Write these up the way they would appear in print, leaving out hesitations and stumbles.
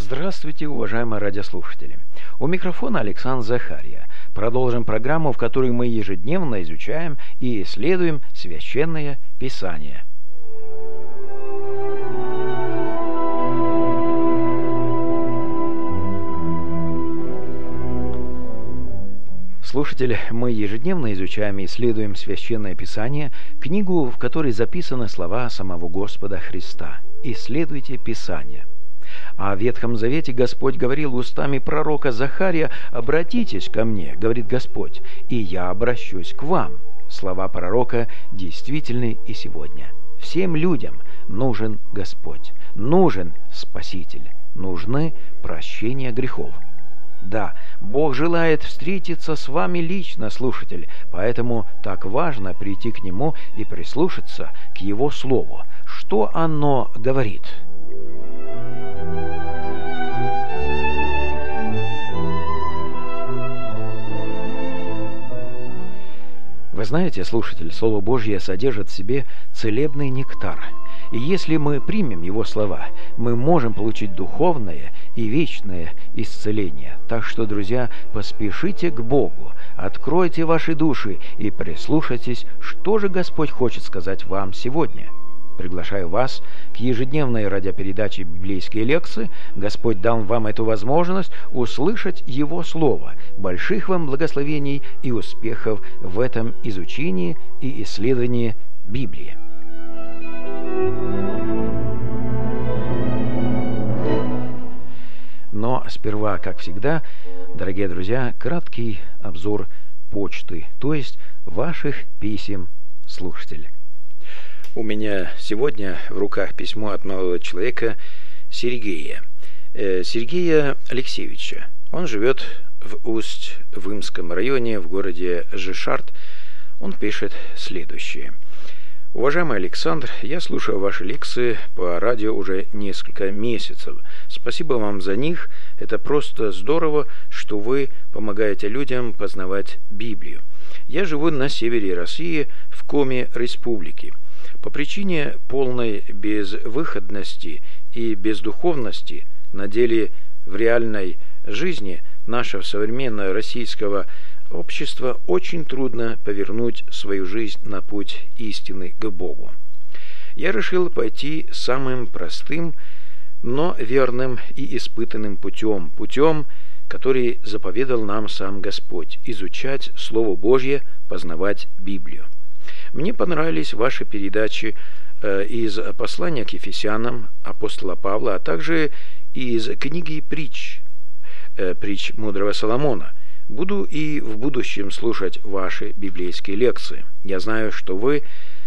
Здравствуйте, уважаемые радиослушатели! У микрофона Александр Захарья. Продолжим программу, в которой мы ежедневно изучаем и исследуем Священное Писание. Слушатели, мы ежедневно изучаем и исследуем Священное Писание, книгу, в которой записаны слова самого Господа Христа. Исследуйте Писание. А в Ветхом Завете Господь говорил устами пророка Захария: «Обратитесь ко мне, — говорит Господь, — и я обращусь к вам». Слова пророка действительны и сегодня. Всем людям нужен Господь, нужен Спаситель, нужны прощения грехов. Да, Бог желает встретиться с вами лично, слушатель, поэтому так важно прийти к Нему и прислушаться к Его Слову. Что оно говорит? Вы знаете, слушатель, Слово Божье содержит в себе целебный нектар. И если мы примем Его слова, мы можем получить духовное и вечное исцеление. Так что, друзья, поспешите к Богу, откройте ваши души и прислушайтесь, что же Господь хочет сказать вам сегодня. Приглашаю вас к ежедневной радиопередаче «Библейские лекции». Господь дал вам эту возможность услышать Его Слово. Больших вам благословений и успехов в этом изучении и исследовании Библии. Но сперва, как всегда, дорогие друзья, краткий обзор почты, то есть ваших писем, слушатели. У меня сегодня в руках письмо от молодого человека Сергея Алексеевича. Он живет в Усть-Вымском районе, в городе Жишарт. Он пишет следующее. Уважаемый Александр, я слушаю ваши лекции по радио уже несколько месяцев. Спасибо вам за них. Это просто здорово, что вы помогаете людям познавать Библию. Я живу на севере России, в Коми Республики. По причине полной безвыходности и бездуховности на деле в реальной жизни нашего современного российского общества очень трудно повернуть свою жизнь на путь истины к Богу. Я решил пойти самым простым, но верным и испытанным путем, который заповедал нам сам Господь – изучать Слово Божье, познавать Библию. Мне понравились ваши передачи из послания к Ефесянам апостола Павла, а также из книги притч мудрого Соломона. Буду и в будущем слушать ваши библейские лекции. Я знаю, что вы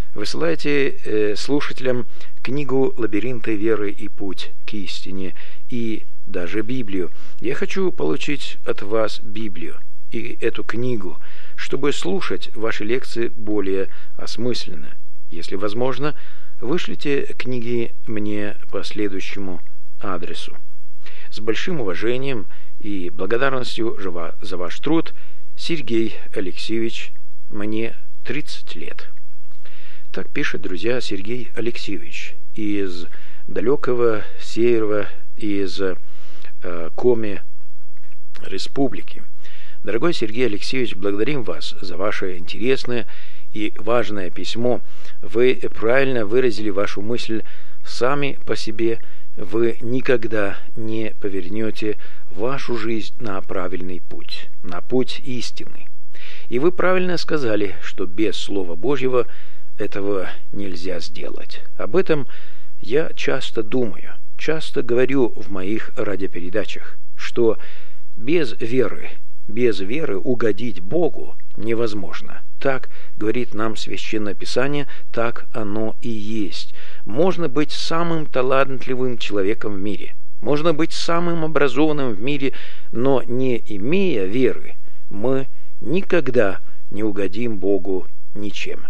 высылаете слушателям книгу «Лабиринты веры и путь к истине» и даже Библию. Я хочу получить от вас Библию и эту книгу, чтобы слушать ваши лекции более осмысленно. Если возможно, вышлите книги мне по следующему адресу. С большим уважением и благодарностью за ваш труд, Сергей Алексеевич, мне 30 лет. Так пишет, друзья, Сергей Алексеевич из далекого севера, из Коми Республики. Дорогой Сергей Алексеевич, благодарим вас за ваше интересное и важное письмо. Вы правильно выразили вашу мысль. Сами по себе вы никогда не повернете вашу жизнь на правильный путь, на путь истины. И вы правильно сказали, что без Слова Божьего этого нельзя сделать. Об этом я часто думаю, часто говорю в моих радиопередачах, что без веры угодить Богу невозможно. Так говорит нам Священное Писание, так оно и есть. Можно быть самым талантливым человеком в мире, можно быть самым образованным в мире, но не имея веры, мы никогда не угодим Богу ничем.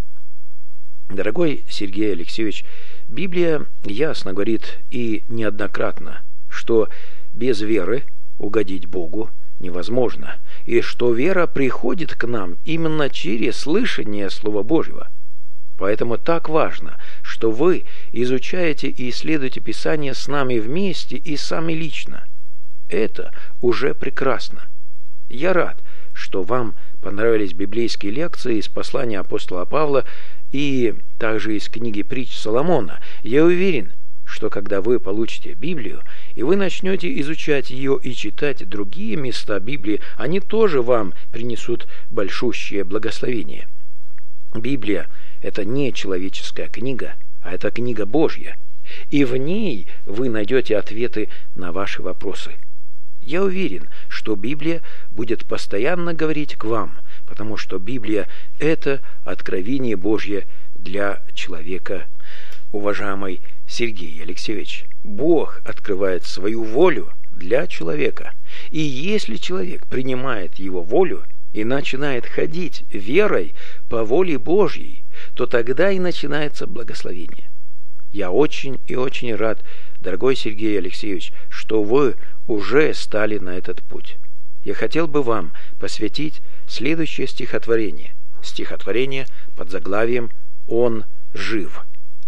Дорогой Сергей Алексеевич, Библия ясно говорит и неоднократно, что без веры угодить Богу невозможно, и что вера приходит к нам именно через слышание Слова Божьего. Поэтому так важно, что вы изучаете и исследуете Писание с нами вместе и сами лично. Это уже прекрасно. Я рад, что вам понравились библейские лекции из послания апостола Павла и также из книги притч Соломона. Я уверен, что когда вы получите Библию, и вы начнете изучать ее и читать другие места Библии, они тоже вам принесут большущее благословение. Библия – это не человеческая книга, а это книга Божья, и в ней вы найдете ответы на ваши вопросы. Я уверен, что Библия будет постоянно говорить к вам, потому что Библия – это откровение Божье для человека. Уважаемый Сергей Алексеевич, Бог открывает свою волю для человека. И если человек принимает его волю и начинает ходить верой по воле Божьей, то тогда и начинается благословение. Я очень и очень рад, дорогой Сергей Алексеевич, что вы уже стали на этот путь. Я хотел бы вам посвятить следующее стихотворение. Стихотворение под заглавием «Он жив».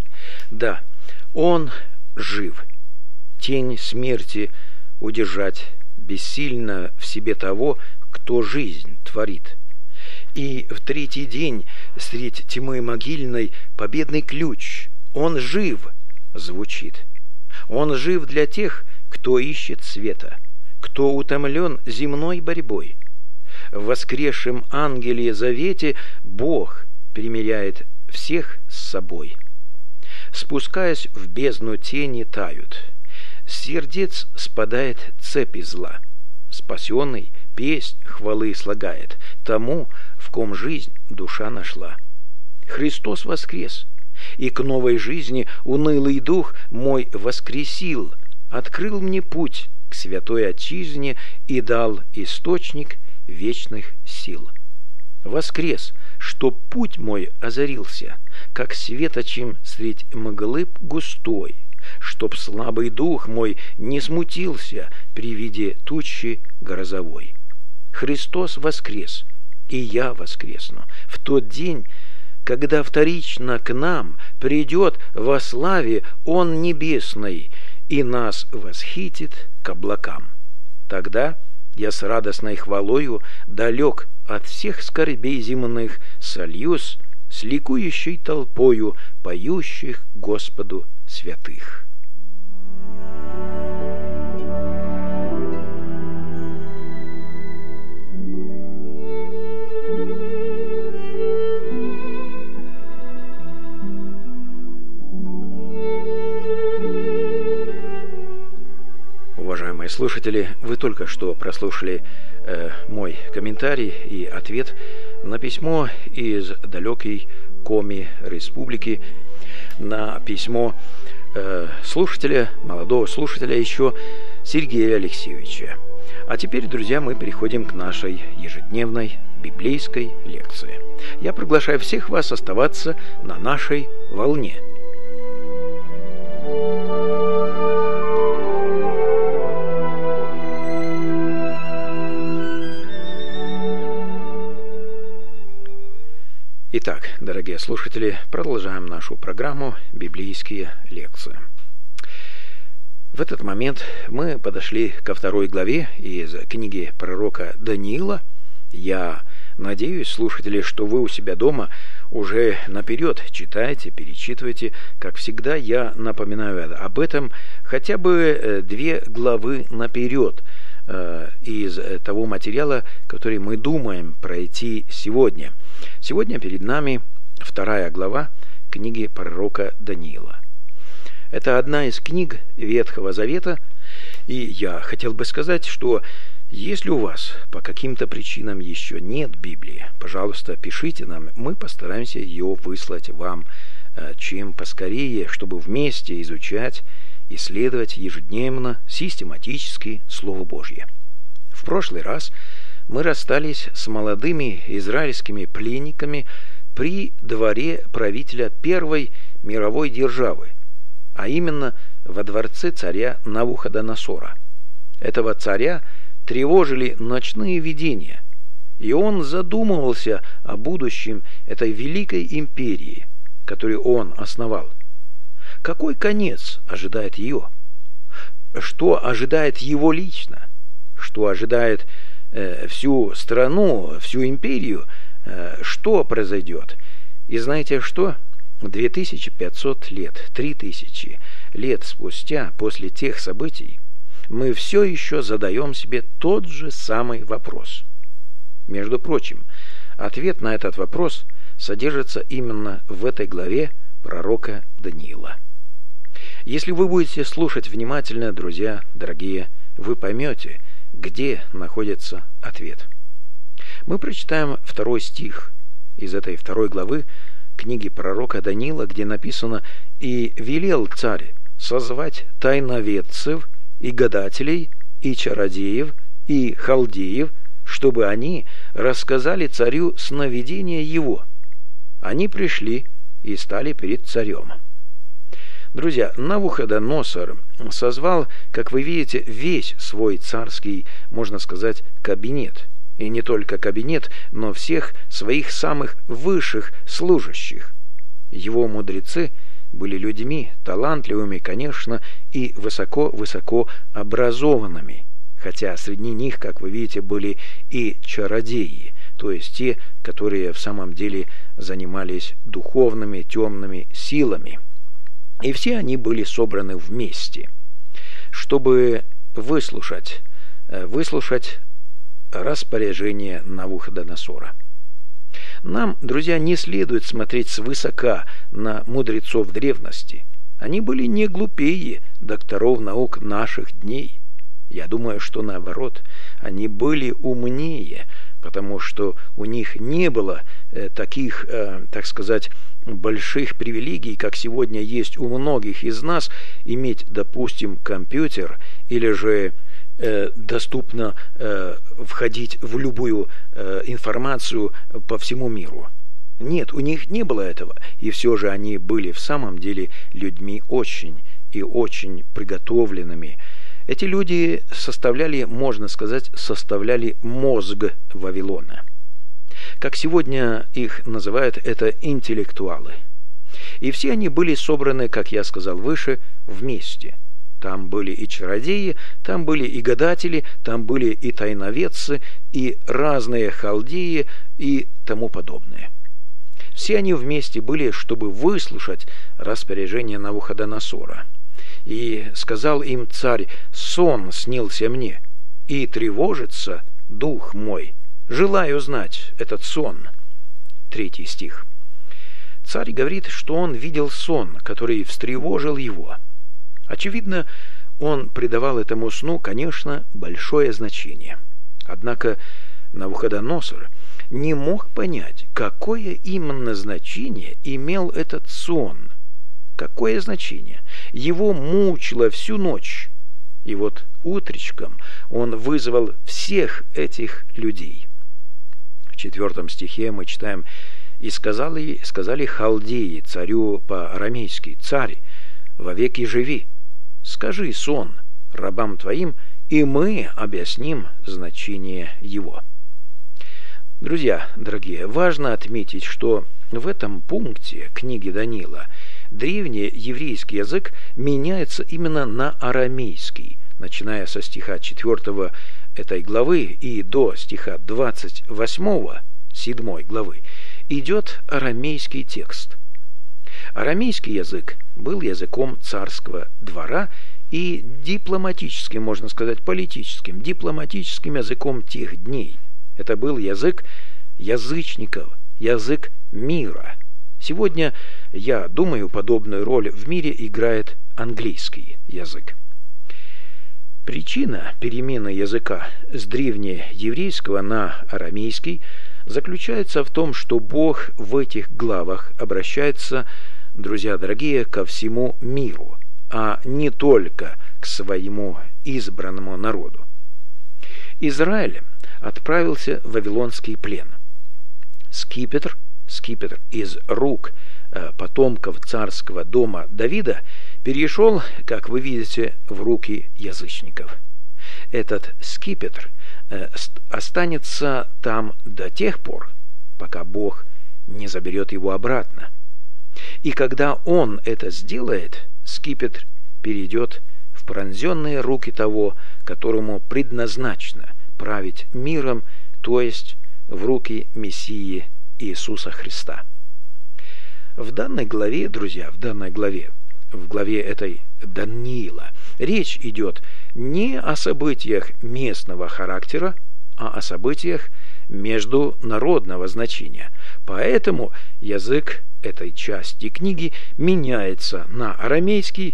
Да, Он жив. Тень смерти удержать бессильно в себе того, кто жизнь творит. И в третий день средь тьмы могильной победный ключ «Он жив» звучит. Он жив для тех, кто ищет света, кто утомлен земной борьбой. В воскресшем ангеле завете Бог примиряет всех с собой. Спускаясь в бездну, тени тают, с сердец спадает цепи зла. Спасенный песнь хвалы слагает тому, в ком жизнь душа нашла. Христос воскрес, и к новой жизни унылый дух мой воскресил, открыл мне путь к святой отчизне и дал источник вечных сил. Воскрес, чтоб путь мой озарился, как светочем средь мглы густой, чтоб слабый дух мой не смутился при виде тучи грозовой. Христос воскрес, и я воскресну в тот день, когда вторично к нам придет во славе Он небесной и нас восхитит к облакам. Тогда я с радостной хвалою далек от всех скорбей земных, сольюсь с ликующей толпою поющих Господу святых. Уважаемые слушатели, вы только что прослушали мой комментарий и ответ на письмо из далекой Коми Республики, на письмо слушателя, молодого слушателя еще, Сергея Алексеевича. А теперь, друзья, мы переходим к нашей ежедневной библейской лекции. Я приглашаю всех вас оставаться на нашей волне. Итак, дорогие слушатели, продолжаем нашу программу «Библейские лекции». В этот момент мы подошли ко второй главе из книги пророка Даниила. Я надеюсь, слушатели, что вы у себя дома уже наперед читаете, перечитываете. Как всегда, я напоминаю об этом хотя бы 2 главы наперед из того материала, который мы думаем пройти сегодня. Сегодня перед нами 2 глава книги пророка Даниила. Это одна из книг Ветхого Завета, и я хотел бы сказать, что если у вас по каким-то причинам еще нет Библии, пожалуйста, пишите нам, мы постараемся ее выслать вам чем поскорее, чтобы вместе изучать, исследовать ежедневно, систематически Слово Божье. В прошлый раз мы расстались с молодыми израильскими пленниками при дворе правителя Первой мировой державы, а именно во дворце царя Навуходоносора. Этого царя тревожили ночные видения, и он задумывался о будущем этой великой империи, которую он основал. Какой конец ожидает ее? что ожидает его лично, что ожидает всю страну, всю империю, что произойдет. И знаете что? 2500 лет, 3000 лет спустя, после тех событий, мы все еще задаем себе тот же самый вопрос. Между прочим, ответ на этот вопрос содержится именно в этой главе пророка Даниила. Если вы будете слушать внимательно, друзья, дорогие, вы поймете, где находится ответ. Мы прочитаем 2 стих из этой 2 главы книги пророка Даниила, где написано: «И велел царь созвать тайноведцев и гадателей, и чародеев, и халдеев, чтобы они рассказали царю сновидение его. Они пришли и стали перед царем». Друзья, Навуходоносор созвал, как вы видите, весь свой царский, можно сказать, кабинет. И не только кабинет, но всех своих самых высших служащих. Его мудрецы были людьми талантливыми, конечно, и высоко-высоко образованными, хотя среди них, как вы видите, были и чародеи, то есть те, которые в самом деле занимались духовными темными силами. И все они были собраны вместе, чтобы выслушать распоряжение Навуходоносора. Нам, друзья, не следует смотреть свысока на мудрецов древности. Они были не глупее докторов наук наших дней. Я думаю, что наоборот, они были умнее, потому что у них не было таких, так сказать, больших привилегий, как сегодня есть у многих из нас, иметь, допустим, компьютер или же доступно входить в любую информацию по всему миру. Нет, у них не было этого, и все же они были в самом деле людьми очень и очень приготовленными. Эти люди составляли, можно сказать, мозг Вавилона. Как сегодня их называют, это интеллектуалы. И все они были собраны, как я сказал выше, вместе. Там были и чародеи, там были и гадатели, там были и тайноведцы, и разные халдеи и тому подобное. Все они вместе были, чтобы выслушать распоряжение Навуходоносора. И сказал им царь: «Сон снился мне, и тревожится дух мой. Желаю знать этот сон». 3 стих. Царь говорит, что он видел сон, который встревожил его. Очевидно, он придавал этому сну, конечно, большое значение. Однако Навуходоносор не мог понять, какое именно значение имел этот сон. Какое значение? Его мучило всю ночь. И вот утречком он вызвал всех этих людей. В 4 стихе мы читаем: «И сказали халдеи царю по-арамейски: Царь, вовеки живи, скажи сон рабам твоим, и мы объясним значение его». Друзья, дорогие, важно отметить, что в этом пункте книги Даниила древний еврейский язык меняется именно на арамейский, начиная со стиха 4 этой главы и до стиха 28, 7 главы, идет арамейский текст. Арамейский язык был языком царского двора и дипломатическим, можно сказать, политическим, дипломатическим языком тех дней. Это был язык язычников, язык мира. Сегодня, я думаю, подобную роль в мире играет английский язык. Причина перемены языка с древнееврейского на арамейский заключается в том, что Бог в этих главах обращается, друзья дорогие, ко всему миру, а не только к своему избранному народу. Израиль отправился в вавилонский плен. Скипетр из рук потомков царского дома Давида перешел, как вы видите, в руки язычников. Этот скипетр останется там до тех пор, пока Бог не заберет его обратно. И когда Он это сделает, скипетр перейдет в пронзенные руки того, которому предназначено править миром, то есть в руки Мессии Иисуса Христа. В данной главе, друзья, в главе этой Даниила, речь идет не о событиях местного характера, а о событиях международного значения. Поэтому язык этой части книги меняется на арамейский,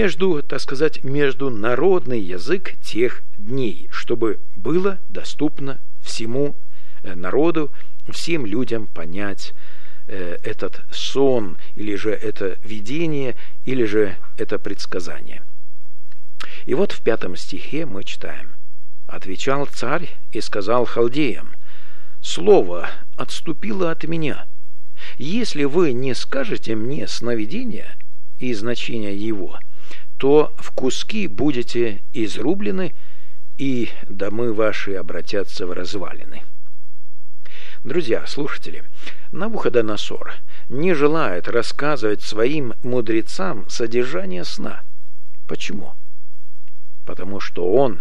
международный язык тех дней, чтобы было доступно всему народу, всем людям понять этот сон, или же это видение, или же это предсказание. И вот в 5 стихе мы читаем: «Отвечал царь и сказал халдеям: слово отступило от меня. Если вы не скажете мне сновидения и значения его, то в куски будете изрублены, и домы ваши обратятся в развалины». Друзья, слушатели, Навуходоносор не желает рассказывать своим мудрецам содержание сна. Почему? Потому что он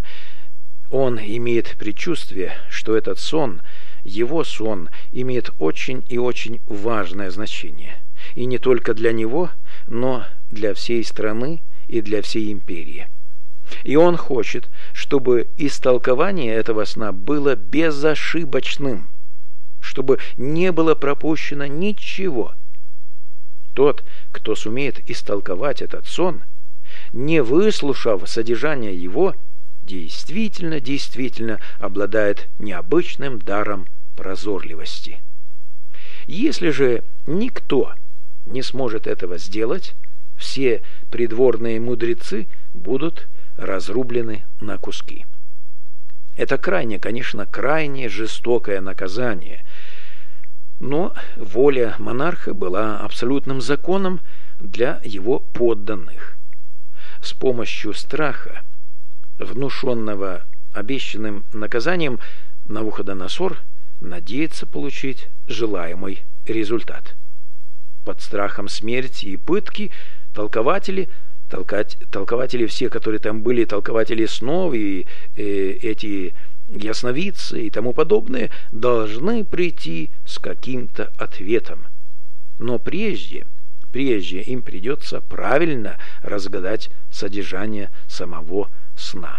имеет предчувствие, что этот сон, его сон, имеет очень и очень важное значение. И не только для него, но для всей страны и для всей империи. И он хочет, чтобы истолкование этого сна было безошибочным, чтобы не было пропущено ничего. Тот, кто сумеет истолковать этот сон, не выслушав содержание его, действительно обладает необычным даром прозорливости. Если же никто не сможет этого сделать, все придворные мудрецы будут разрублены на куски. Это крайне жестокое наказание. Но воля монарха была абсолютным законом для его подданных. С помощью страха, внушенного обещанным наказанием, Навуходоносор надеется получить желаемый результат. Под страхом смерти и пытки толкователи, все, которые там были, толкователи снов и эти ясновидцы и тому подобное, должны прийти с каким-то ответом. Но прежде им придется правильно разгадать содержание самого сна.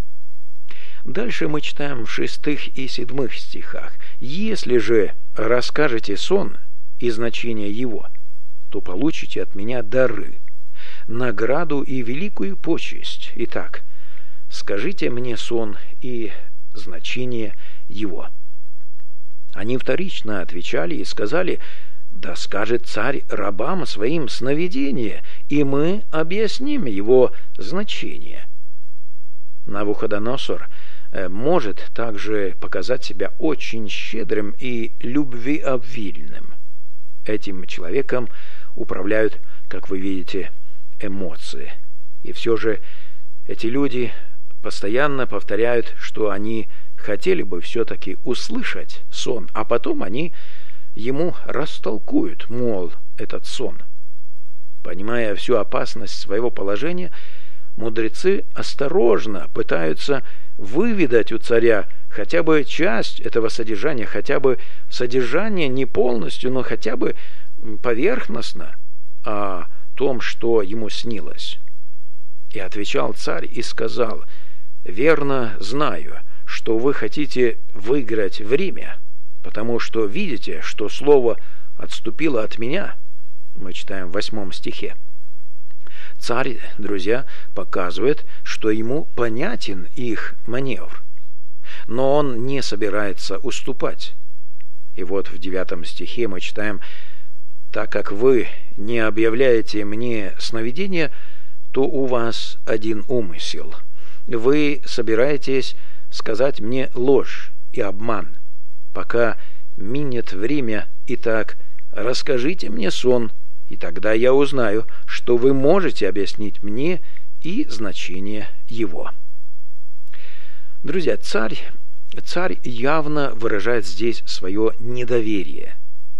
Дальше мы читаем в 6 и 7 стихах: «Если же расскажете сон и значение его, то получите от меня дары, награду и великую почесть. Итак, скажите мне сон и значение его». Они вторично отвечали и сказали: «Да скажет царь рабам своим сновидение, и мы объясним его значение». Навуходоносор может также показать себя очень щедрым и любвеобильным. Этим человеком управляют, как вы видите, эмоции. И все же эти люди постоянно повторяют, что они хотели бы все-таки услышать сон, а потом они ему растолкуют, мол, этот сон. Понимая всю опасность своего положения, мудрецы осторожно пытаются выведать у царя хотя бы часть этого содержания, хотя бы содержание не полностью, но хотя бы поверхностно о том, что ему снилось. И отвечал царь и сказал: «Верно знаю, что вы хотите выиграть время, потому что видите, что слово отступило от меня». Мы читаем в 8 стихе. Царь, друзья, показывает, что ему понятен их маневр, но он не собирается уступать. И вот в 9 стихе мы читаем: «Так как вы не объявляете мне сновидения, то у вас один умысел. Вы собираетесь сказать мне ложь и обман. Пока минет время, итак, расскажите мне сон, и тогда я узнаю, что вы можете объяснить мне и значение его». Друзья, царь явно выражает здесь свое недоверие.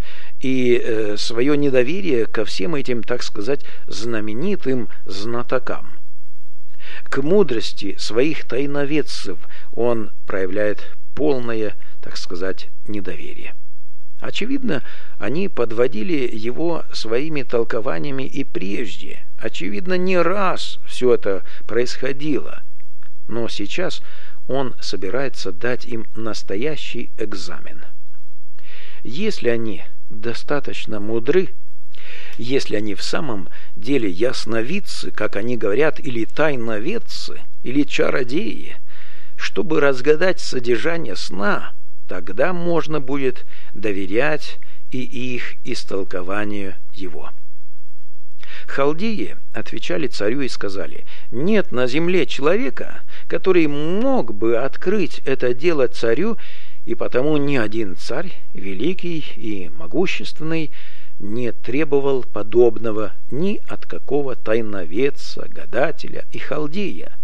И свое недоверие ко всем этим, так сказать, знаменитым знатокам. К мудрости своих тайноведцев он проявляет полное, так сказать, недоверие. Очевидно, они подводили его своими толкованиями и прежде. Очевидно, не раз все это происходило. Но сейчас он собирается дать им настоящий экзамен. Если они достаточно мудры, если они в самом деле ясновидцы, как они говорят, или тайноведцы, или чародеи, чтобы разгадать содержание сна, тогда можно будет доверять и их истолкованию его. Халдеи отвечали царю и сказали: «Нет на земле человека, который мог бы открыть это дело царю, и потому ни один царь, великий и могущественный, не требовал подобного ни от какого тайноведца, гадателя и халдея».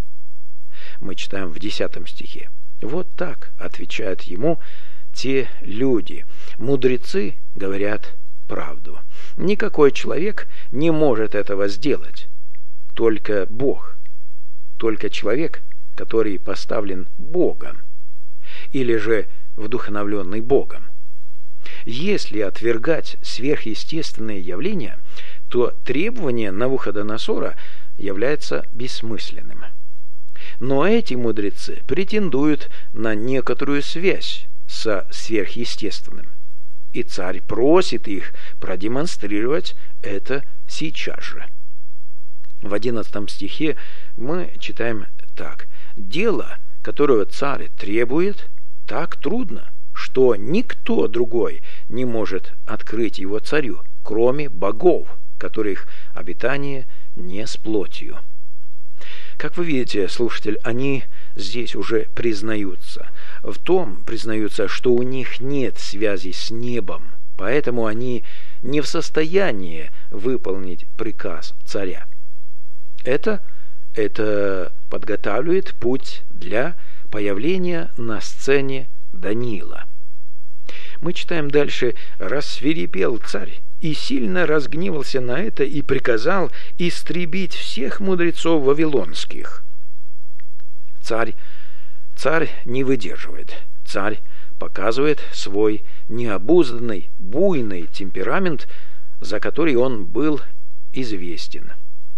Мы читаем в 10 стихе. Вот так отвечают ему те люди. Мудрецы говорят правду. Никакой человек не может этого сделать. Только Бог. Только человек, который поставлен Богом. Или же вдохновленный Богом. Если отвергать сверхъестественные явления, то требование Навуходоносора является бессмысленным. Но эти мудрецы претендуют на некоторую связь со сверхъестественным. И царь просит их продемонстрировать это сейчас же. В 11 стихе мы читаем так: «Дело, которого царь требует, так трудно, что никто другой не может открыть его царю, кроме богов, которых обитание не с плотью». Как вы видите, слушатель, они здесь уже признаются. В том признаются, что у них нет связи с небом, поэтому они не в состоянии выполнить приказ царя. Это подготавливает путь для появления на сцене Даниила. Мы читаем дальше: «Рассвирепел царь и сильно разгневался на это и приказал истребить всех мудрецов вавилонских». Царь не выдерживает. Царь показывает свой необузданный, буйный темперамент, за который он был известен.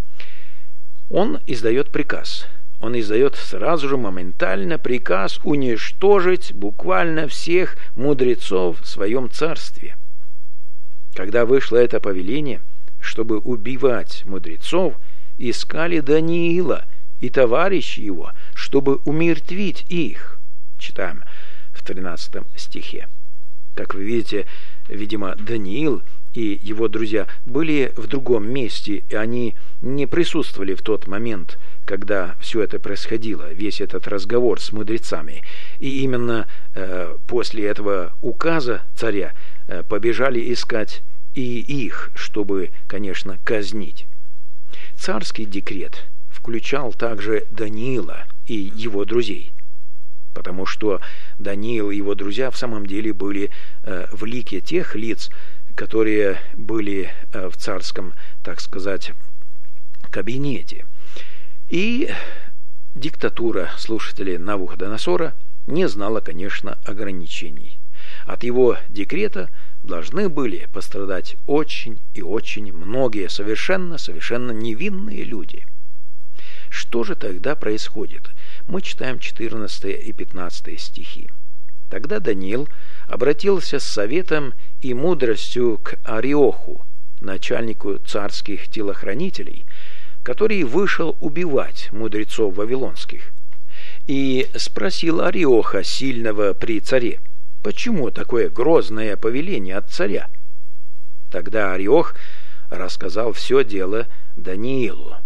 Он издает приказ. Он издает сразу же, моментально приказ уничтожить буквально всех мудрецов в своем царстве. Когда вышло это повеление, чтобы убивать мудрецов, искали Даниила и товарищи его, чтобы умертвить их. Читаем в 13 стихе. Как вы видите, видимо, Даниил и его друзья были в другом месте, и они не присутствовали в тот момент, когда все это происходило, весь этот разговор с мудрецами. И именно после этого указа царя побежали искать и их, чтобы, конечно, казнить. Царский декрет включал также Даниила и его друзей, потому что Даниил и его друзья в самом деле были в лике тех лиц, которые были в царском, так сказать, кабинете. И диктатура слушателей Навуходоносора не знала, конечно, ограничений. От его декрета должны были пострадать очень и очень многие совершенно невинные люди. Что же тогда происходит? Мы читаем 14 и 15 стихи. «Тогда Даниил обратился с советом и мудростью к Ариоху, начальнику царских телохранителей, который вышел убивать мудрецов вавилонских, и спросил Ариоха, сильного при царе: почему такое грозное повеление от царя? Тогда Ариох рассказал все дело Даниилу.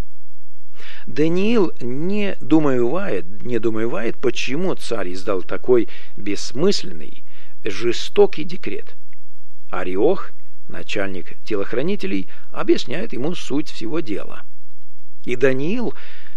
Даниил не думает, почему царь издал такой бессмысленный, жестокий декрет. Ариох, начальник телохранителей, объясняет ему суть всего дела. И Даниил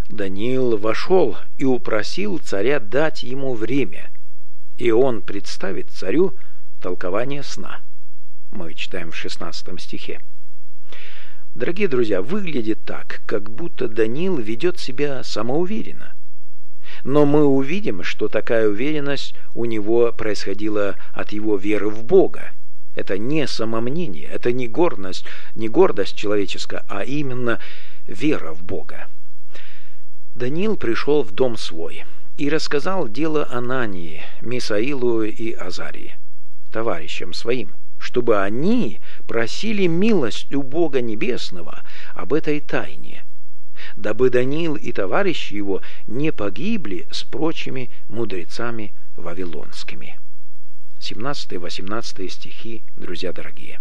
вошел и упросил царя дать ему время, и он представит царю толкование сна. Мы читаем в 16 стихе. Дорогие друзья, выглядит так, как будто Даниил ведет себя самоуверенно. Но мы увидим, что такая уверенность у него происходила от его веры в Бога. Это не самомнение, это не гордость человеческая, а именно вера в Бога. Даниил пришел в дом свой и рассказал дело Анании, Мисаилу и Азарии, товарищам своим, чтобы они просили милость у Бога Небесного об этой тайне, дабы Даниил и товарищи его не погибли с прочими мудрецами вавилонскими. 17-18 стихи, друзья дорогие.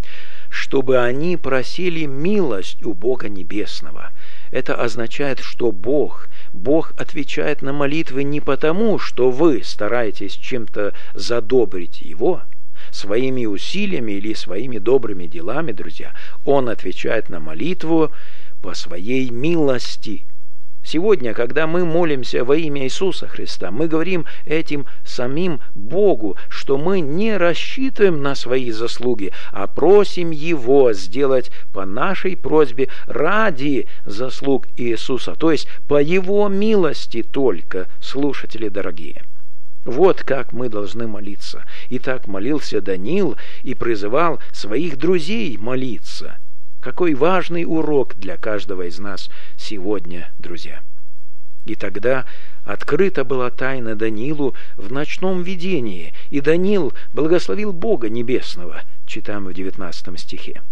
Чтобы они просили милость у Бога Небесного. Это означает, что Бог отвечает на молитвы не потому, что вы стараетесь чем-то задобрить Его, своими усилиями или своими добрыми делами, друзья. Он отвечает на молитву по своей милости. Сегодня, когда мы молимся во имя Иисуса Христа, мы говорим этим самим Богу, что мы не рассчитываем на свои заслуги, а просим Его сделать по нашей просьбе ради заслуг Иисуса, то есть по Его милости только, слушатели дорогие. Вот как мы должны молиться. И так молился Даниил и призывал своих друзей молиться. Какой важный урок для каждого из нас сегодня, друзья. И тогда открыта была тайна Даниилу в ночном видении, и Даниил благословил Бога Небесного, читаем в 19 стихе.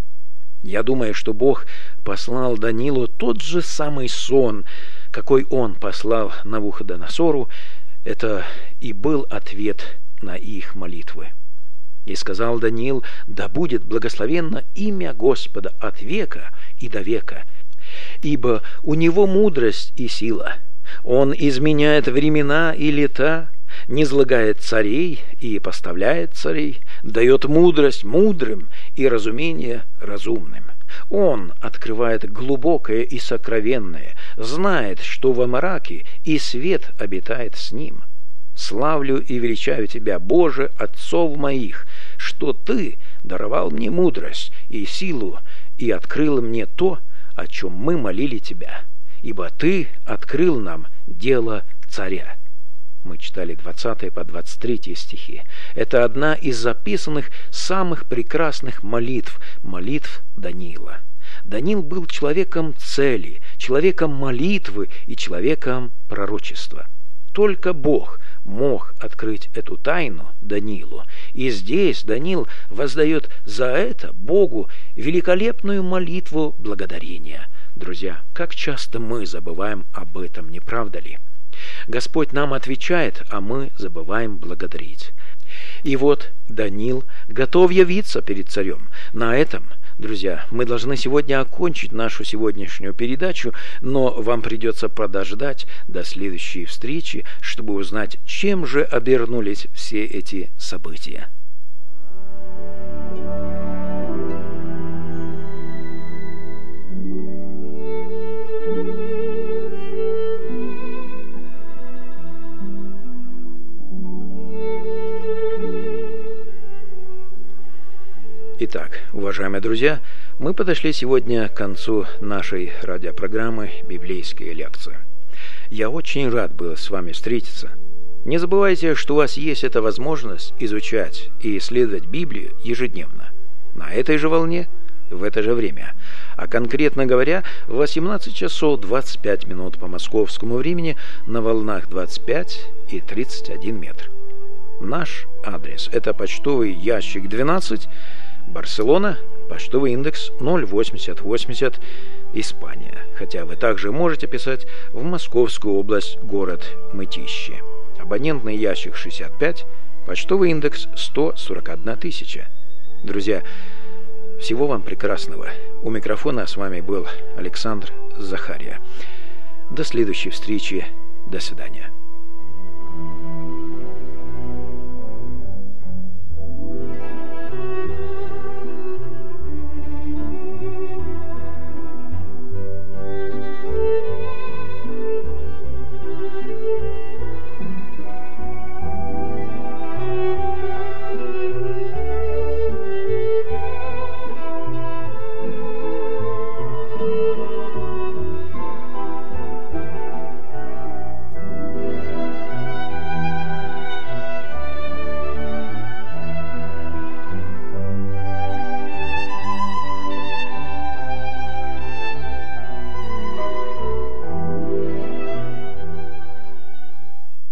Я думаю, что Бог послал Даниилу тот же самый сон, какой он послал Навуходоносору. Это и был ответ на их молитвы. И сказал Даниил: да будет благословенно имя Господа от века и до века, ибо у него мудрость и сила. Он изменяет времена и лета, низлагает царей и поставляет царей, дает мудрость мудрым и разумение разумным. Он открывает глубокое и сокровенное, знает, что во мраке и свет обитает с ним. Славлю и величаю Тебя, Боже, отцов моих, что Ты даровал мне мудрость и силу и открыл мне то, о чем мы молили Тебя, ибо Ты открыл нам дело царя. Мы читали 20 по 23 стихи. Это одна из записанных самых прекрасных молитв Даниила. Даниил был человеком цели, человеком молитвы и человеком пророчества. Только Бог мог открыть эту тайну Даниилу. И здесь Даниил воздает за это Богу великолепную молитву благодарения. Друзья, как часто мы забываем об этом, не правда ли? Господь нам отвечает, а мы забываем благодарить. И вот Даниил готов явиться перед царем. На этом, друзья, мы должны сегодня окончить нашу сегодняшнюю передачу, но вам придется подождать до следующей встречи, чтобы узнать, чем же обернулись все эти события. Итак, уважаемые друзья, мы подошли сегодня к концу нашей радиопрограммы «Библейские лекции». Я очень рад был с вами встретиться. Не забывайте, что у вас есть эта возможность изучать и исследовать Библию ежедневно. На этой же волне, в это же время. А конкретно говоря, в 18 часов 25 минут по московскому времени на волнах 25 и 31 метр. Наш адрес – это почтовый ящик 12, Барселона, почтовый индекс 08080, Испания. Хотя вы также можете писать в Московскую область, город Мытищи. Абонентный ящик 65, почтовый индекс 141 тысяча. Друзья, всего вам прекрасного. У микрофона с вами был Александр Захария. До следующей встречи. До свидания.